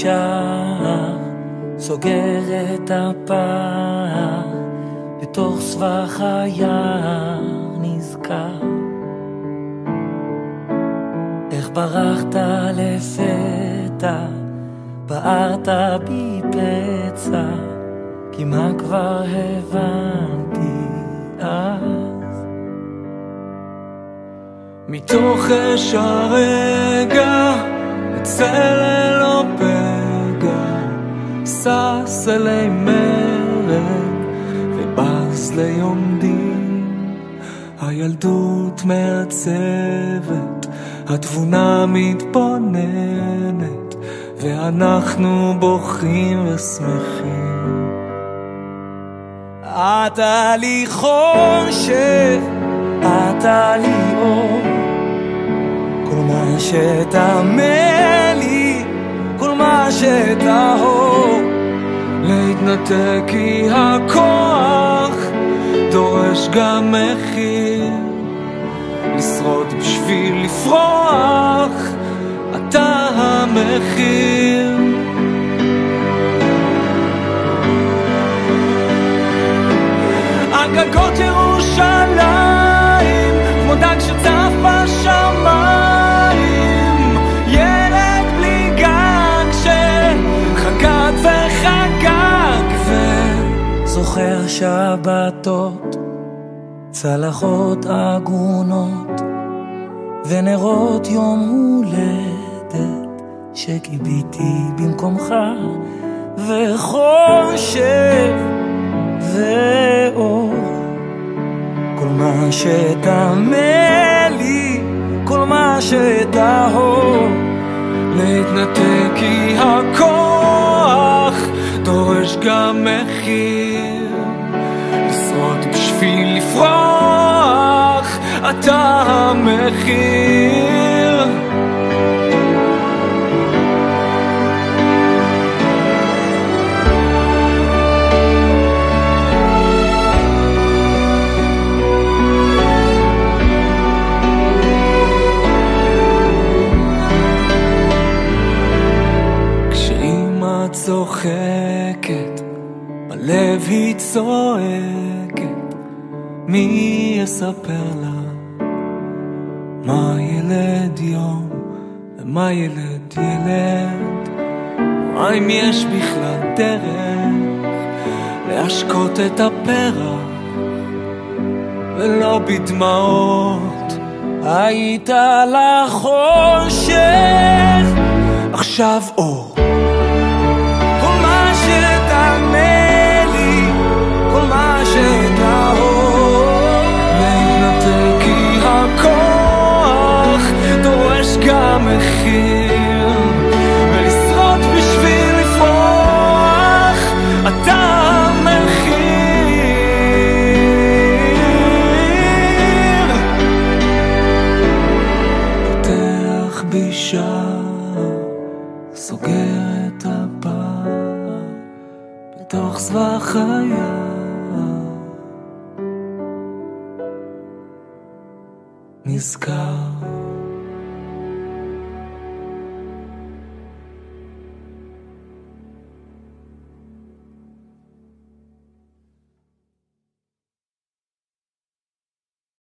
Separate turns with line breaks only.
בשער, סוגר את הפער, בתוך סבך היער נזכר. איך ברחת לפתע, בערת בי פצע, כי מה כבר הבנתי אז?
מתוך אש הרגע, אצל ללא פגע, סס אלי מרד ובז ליום דין. הילדות מעצבת, התבונה מתבוננת, ואנחנו בוכים ושמחים.
אתה לי חושך, אתה לי אור, כל מה שתאמר לי, כל מה שתאהוב.
להתנתק כי הכוח דורש גם מחיר, לשרוד בשביל לפרוח, אתה המחיר. על גגות ירושלים, כמו דג שצף בשמיים, ילד בלי גג שחגג וחגג
זוכר שבתות, צלחות עגונות ונרות יום הולדת שקיביתי במקומך, וחושב ואור. כל מה שתאמר לי, כל מה שתאהוב.
להתנתק כי הכוח דורש גם מחיר, לשרוד בשביל לפרוח, אתה המחיר. כשאמא צוחקת, בלב היא צועקת, מי יספר לה מה ילד יום ומה ילד ילד? האם יש בכלל דרך להשקות את הפרח ולא בדמעות?
היית לחושך,
עכשיו אור.
כל מה שתאמר לי, כל מה שתאהוב.
להתנתק כי הכוח דורש גם מחיר, ולשרוד בשביל לפרוח, אתה המחיר. פותח בי שער, סוגר את הפער, בתוך סבך היער נזכר.